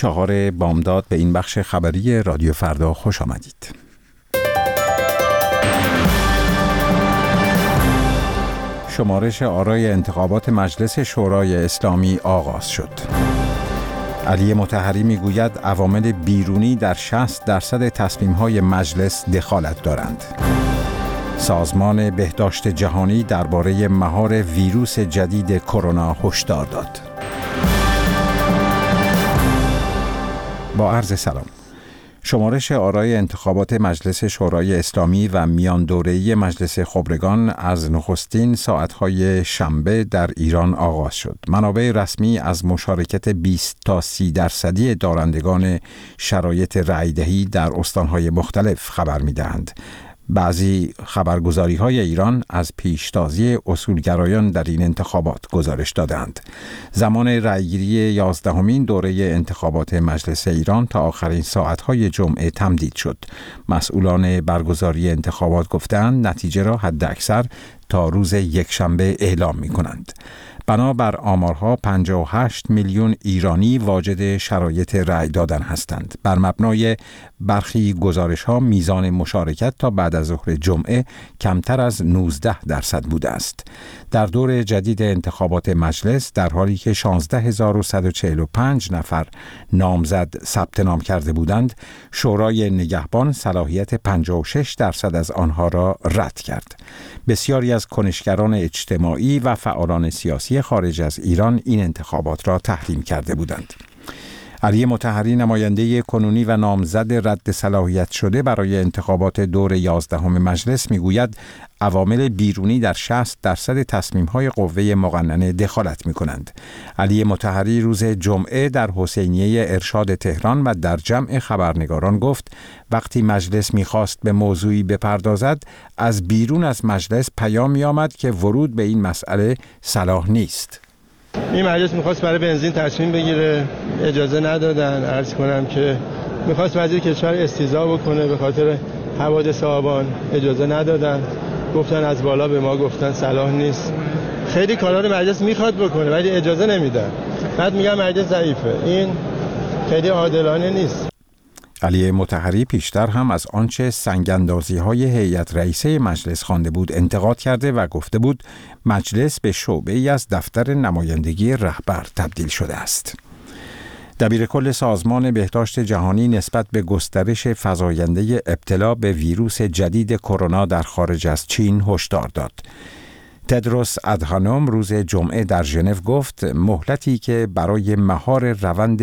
4 بامداد به این بخش خبری رادیو فردا خوش آمدید. شمارش آرای انتخابات مجلس شورای اسلامی آغاز شد. علی مطهری میگوید عوامل بیرونی در 60% تصمیم‌های مجلس دخالت دارند. سازمان بهداشت جهانی درباره مهار ویروس جدید کرونا هشدار داد. با عرض سلام. شمارش آرای انتخابات مجلس شورای اسلامی و میان دوره‌ای مجلس خبرگان از نخستین ساعت‌های شنبه در ایران آغاز شد. منابع رسمی از مشارکت 20 تا 30% دارندگان شرایط رأی‌دهی در استان‌های مختلف خبر می‌دهند. بعضی خبرگزاری‌های ایران از پیشتازی اصولگرایان در این انتخابات گزارش دادند. زمان رأیگیری 11مین دوره انتخابات مجلس ایران تا آخرین ساعت‌های جمعه تمدید شد. مسئولان برگزاری انتخابات گفتند نتیجه را حداکثر تا روز یکشنبه اعلام می‌کنند. بنابر آمارها 58 میلیون ایرانی واجد شرایط رأی دادن هستند. بر مبنای برخی گزارش‌ها میزان مشارکت تا بعد از ظهر جمعه کمتر از 19% بوده است. در دور جدید انتخابات مجلس در حالی که 16145 نفر نامزد ثبت نام کرده بودند، شورای نگهبان صلاحیت 56% از آنها را رد کرد. بسیاری از کنشگران اجتماعی و فعالان سیاسی خارج از ایران این انتخابات را تحریم کرده بودند. علی مطهری نماینده کنونی و نامزد رد صلاحیت شده برای انتخابات دور 11 مجلس میگوید عوامل بیرونی در 60% تصمیم‌های قوه مقننه دخالت می‌کنند. علی مطهری روز جمعه در حسینیه ارشاد تهران و در جمع خبرنگاران گفت وقتی مجلس می‌خواست به موضوعی بپردازد از بیرون از مجلس پیام می‌آمد که ورود به این مسئله صلاح نیست. این مجلس میخواست برای بنزین تصمیم بگیره، اجازه ندادن. عرض کنم که میخواست وزیر کشور استیضاح بکنه، به خاطر حوادث آبان اجازه ندادن. گفتن از بالا به ما گفتن صلاح نیست. خیلی کارا رو مجلس میخواد بکنه ولی اجازه نمیدن. بعد میگن مجلس ضعیفه. این خیلی عادلانه نیست. علی مطهری پیشتر هم از آنچه سنگ‌اندازی‌های هیئت رئیسه مجلس خوانده بود انتقاد کرده و گفته بود مجلس به شعبه‌ای از دفتر نمایندگی رهبر تبدیل شده است. دبیرکل سازمان بهداشت جهانی نسبت به گسترش فزاینده ابتلا به ویروس جدید کرونا در خارج از چین هشدار داد. تدروس ادهانوم روز جمعه در ژنو گفت مهلتی که برای مهار روند